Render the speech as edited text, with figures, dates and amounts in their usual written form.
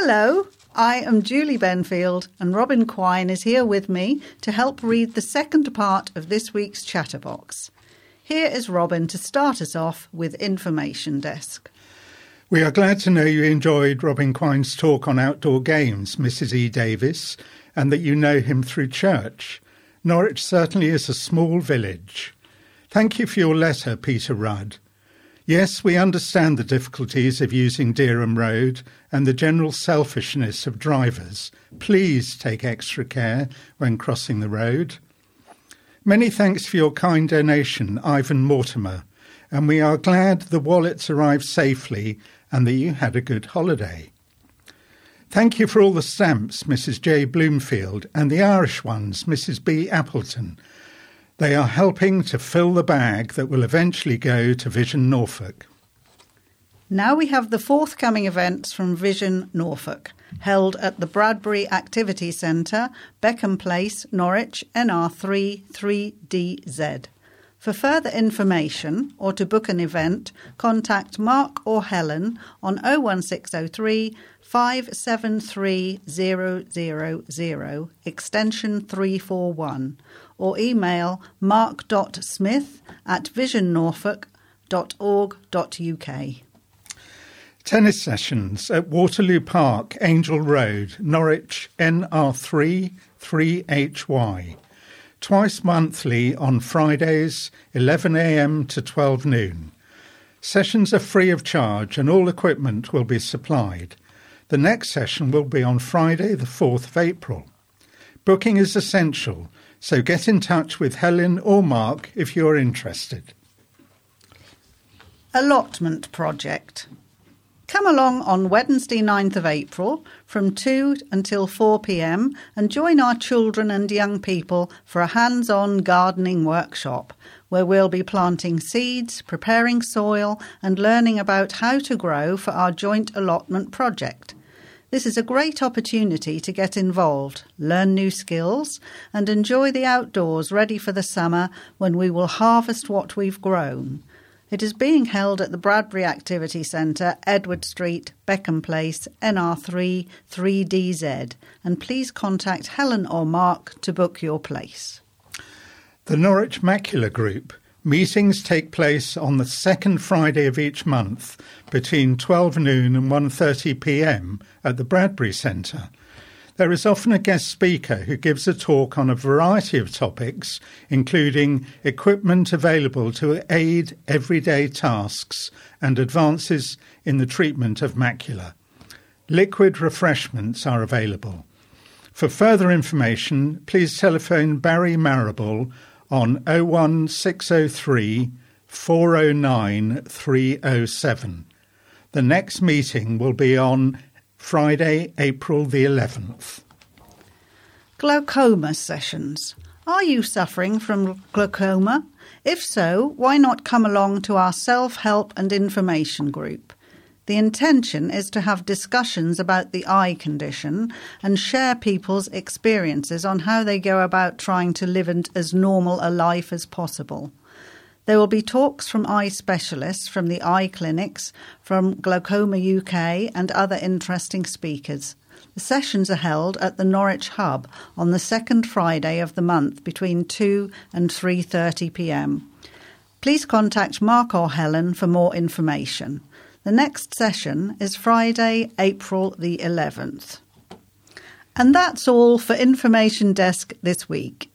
Hello, I am Julie Benfield and Robin Quine is here with me to help read the second part of this week's Chatterbox. Here is Robin to start us off with Information Desk. We are glad to know you enjoyed Robin Quine's talk on outdoor games, Mrs. E. Davis, and that you know him through church. Norwich certainly is a small village. Thank you for your letter, Peter Rudd. Yes, we understand the difficulties of using Dereham Road and the general selfishness of drivers. Please take extra care when crossing the road. Many thanks for your kind donation, Ivan Mortimer, and we are glad the wallets arrived safely and that you had a good holiday. Thank you for all the stamps, Mrs. J. Bloomfield, and the Irish ones, Mrs. B. Appleton. They are helping to fill the bag that will eventually go to Vision Norfolk. Now we have the forthcoming events from Vision Norfolk, held at the Bradbury Activity Centre, Beckham Place, Norwich, NR3 3DZ. For further information or to book an event, contact Mark or Helen on 01603 573 000, extension 341, or email mark.smith@visionnorfolk.org.uk. Tennis sessions at Waterloo Park, Angel Road, Norwich, NR3 3HY. Twice monthly on Fridays, 11 a.m. to 12 noon. Sessions are free of charge and all equipment will be supplied. The next session will be on Friday, the 4th of April. Booking is essential, so get in touch with Helen or Mark if you're interested. Allotment Project. Come along on Wednesday 9th of April from 2 until 4 p.m. and join our children and young people for a hands-on gardening workshop where we'll be planting seeds, preparing soil and learning about how to grow for our joint allotment project. This is a great opportunity to get involved, learn new skills and enjoy the outdoors ready for the summer when we will harvest what we've grown. It is being held at the Bradbury Activity Centre, Edward Street, Beckham Place, NR3 3DZ, and please contact Helen or Mark to book your place. The Norwich Macular Group. Meetings take place on the second Friday of each month between 12 noon and 1:30 p.m. at the Bradbury Centre. There is often a guest speaker who gives a talk on a variety of topics, including equipment available to aid everyday tasks and advances in the treatment of macula. Liquid refreshments are available. For further information, please telephone Barry Marable on 01603 409 307. The next meeting will be on Friday, April the 11th. Glaucoma sessions. Are you suffering from glaucoma? If so, why not come along to our self-help and information group? The intention is to have discussions about the eye condition and share people's experiences on how they go about trying to live as normal a life as possible. There will be talks from eye specialists from the eye clinics, from Glaucoma UK and other interesting speakers. The sessions are held at the Norwich Hub on the second Friday of the month between 2 and 3:30 p.m. Please contact Mark or Helen for more information. The next session is Friday, April the 11th. And that's all for Information Desk this week.